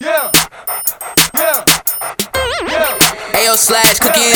Ayo slash cookies.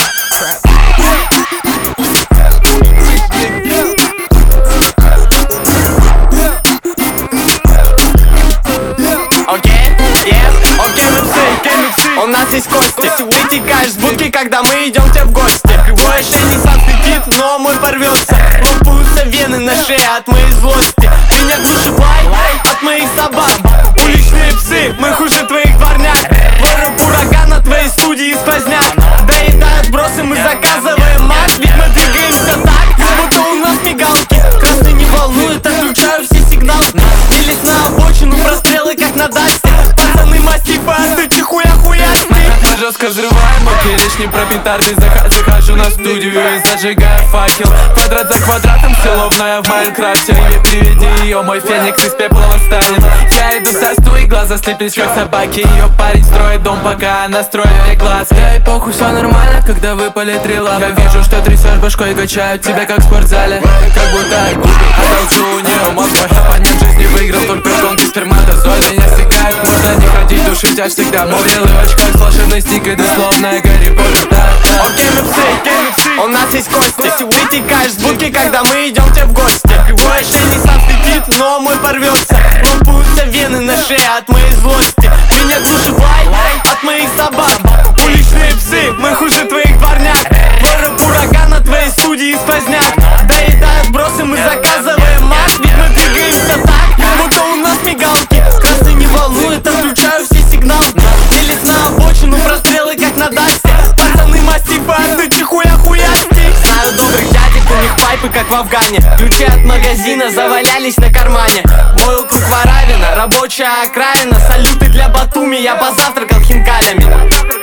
У нас есть кости. Ты текаешь с будки, когда мы идем к тебе в гости. Твой ошейник сам светит, но мой порвется. Лопаются вены на шее от моей злости. Меня глушит лай от моих собак. Уличные псы, мы хуже твоих дворняк. Твой рэп ураган на твоей студии сквозняк. Доедают бросы, мы заказываем мат. Ведь мы двигаемся так, будто у нас мигалки. Красный не волнует, отключаю все сигналы. Смелись на обочину, прострелы как на дасте. Пацаны массивы, а ты чихуя хуясты. Мы жестко взрываем, окей, речь не про петарды. Захожу на студию и зажигаю факел. Квадрат за квадратом, словно в Майнкрафте. Приведи ее, мой феникс из пепла восстанет. Я иду со стуи, глаза слепись как собаки. Ее парень строит дом, пока она строит мне глаз. Да и похуй, все нормально, когда выпалит стрела. Я вижу, что трясешь башкой, качают тебя как в спортзале. Как будто одолжу у нее мозг. Мой оппонент в жизни выиграл только гонки сперматозоиды. Меня стекает, можно не ходить, душить, аж всегда мурил. И в очках с волшебной стикой, дословно Гарри Поттер. Окей, мы псы, у нас есть кости. Ты текаешь с будки, когда мы идем к тебе в гости. Твой ошейник сам светит, но мой порвется. Лопаются вены на шее от моей злости. Меня глушит лай от моих собак. Уличные псы, мы хуже твоих дворняк. Твой рэп ураган на твоей студии сквозняк. Доедают бросы, мы заказываем мат. Ведь мы двигаемся так, будто у нас мигалки. Красный не волнует, отключаю все сигналы. Смелись на обочину, прострелы как на дасте. Пацаны массивы, а ты чихуя хуясти. Знаю добрых дядек, у них пайпы как в Афгане. Ключи от магазина завалялись на кармане. Мой округ Варавина, рабочая окраина. Салюты для Батуми, я позавтракал хинкалями.